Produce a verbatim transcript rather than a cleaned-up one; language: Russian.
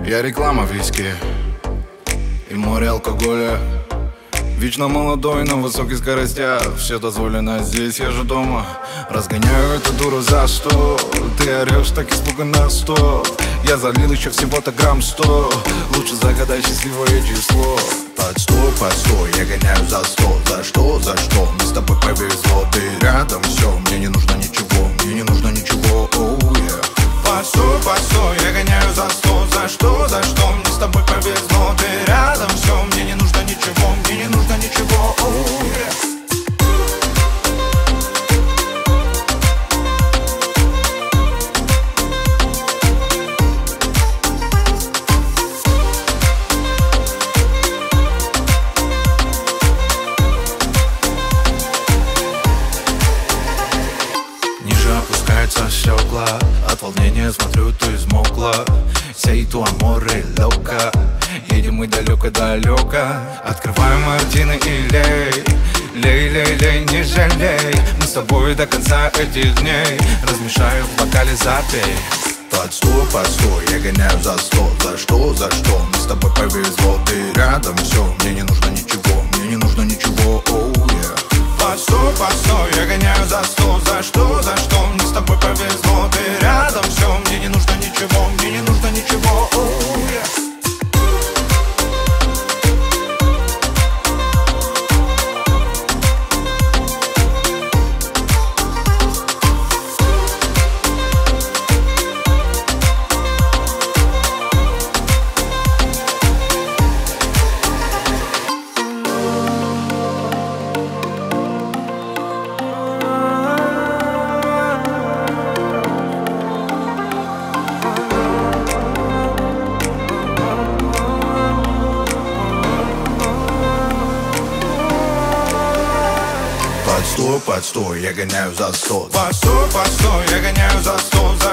Я реклама виски и море алкоголя. Вечно молодой, на высоких скоростях. Все дозволено здесь, я же дома. Разгоняю эту дуру за сто. Ты орешь так испуганно, сто. Я залил еще всего-то грамм сто. Лучше загадай счастливое число. Под сто, под сто, я гоняю за сто. За что, за что, мне с тобой повезло. Ты рядом, все, мне не нужно ничего. Мне не нужно ничего, оу, oh, yeah. Под сто, под сто, я гоняю за сто. За что, за что, мне с тобой повезло. Ты рядом, все, мне не нужно ничего. Мне не нужно ничего, оу, oh, yeah. Опускается стекла, от волнения смотрю, ты измокла. Сей ту аморе лока. Едем мы далеко-далеко. Открываем мартины и лей. Лей, лей, лей, не жалей. Мы с тобой до конца этих дней. Размешаю в бокале, запей. Под сто, под сто, я гоняю за сто. За что, за что, мне с тобой повезло. Ты рядом, все, мне не нужно ничего. Мне не нужно ничего, оу, oh, yeah. Под сто, под сто, я гоняю за сто. За что, за что, мне с тобой повезло. Ты рядом, все, мне не нужно ничего. Мне не нужно ничего, оу, oh, yeah. Под сто, под сто, я гоняю за сто. Под сто, под сто, я гоняю за сто.